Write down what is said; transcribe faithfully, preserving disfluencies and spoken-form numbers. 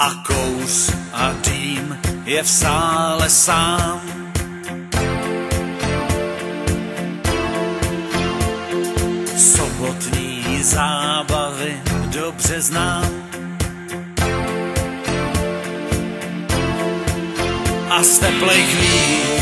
a kouř a dým je v sále sám. Sobotní zábavy dobře znám a z teplejch míst